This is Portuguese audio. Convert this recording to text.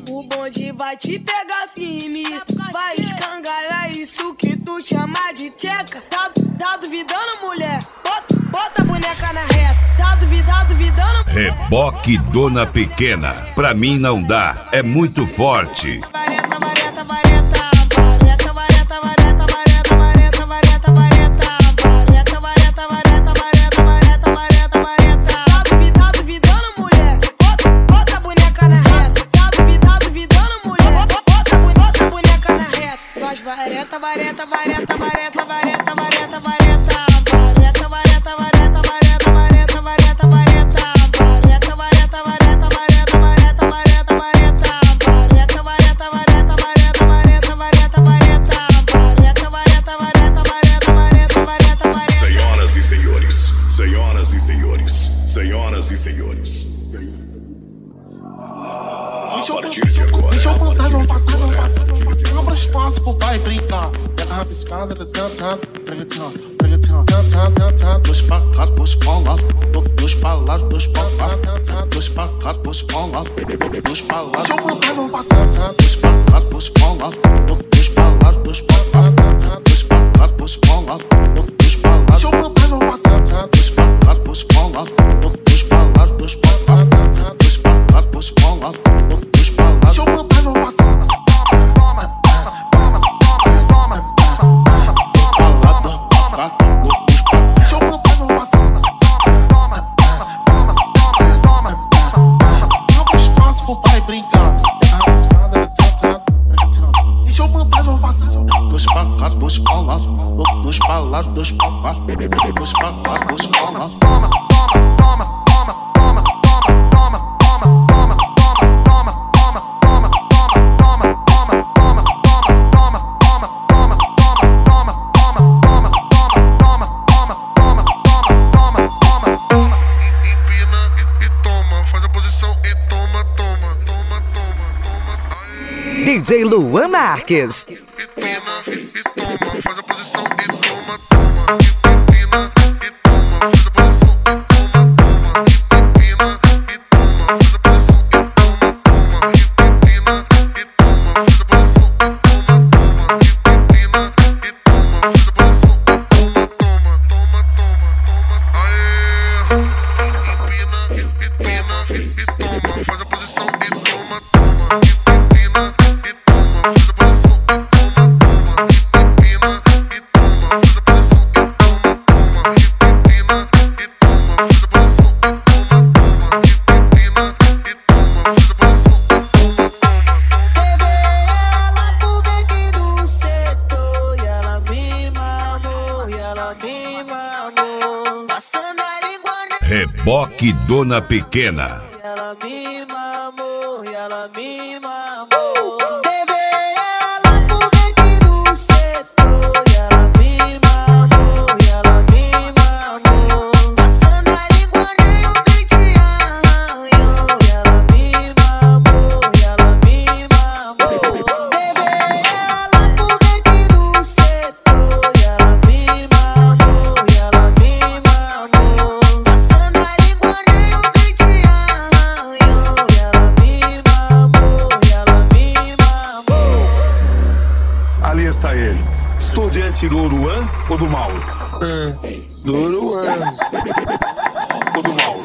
O bonde vai te pegar firme, vai escangalhar isso que tu chama de tcheca. Tá duvidando, mulher? Bota a boneca na reta. Tá duvidando? Reboque Dona Pequena. Pra mim não dá, é muito forte. Senhoras e senhores. Deixa eu contar, não passa. Abra espaço, vai brincar. Pega a rabiscada, pregatão. Dois pra cá, dois pra lá. Dois pra lá, dois pra cá. Dois pra cá, dois pra lá. Dois pra lá. Deixa eu contar, não passa. Dois pra cá, dois pra lá. Dois pra lá, dois pra cá. Dois pra cá, dois pra lá. Dois pra lá. Deixa eu contar, não passa. Dois pra cá, dois pra lá. Dois pra lá, dois pra cá. Dois pra cá, dois pra lá. Dois pra lá. Deixa eu contar, não passa. Vai brincar, a escada deixa eu mandar não passar. Dois pra cá, dois pra lá. Dois pra lá, dois pra cá. Dois pra cá, dois pra lá. Toma. DJ Luan Marques. Toma, faz a posição e toma. Empina e toma, faz a posição e toma. Empina e toma, faz a posição e toma. Empina e toma, faz a posição e toma. Empina e toma, faz a posição e toma. Aê! Empina e toma, faz a posição e toma. Reboque Dona Pequena. Ela me mamou, ela me mamou. Está ele. Estudiante do Uruan ou do Mauro? Do Uruan. Ou do Mauro?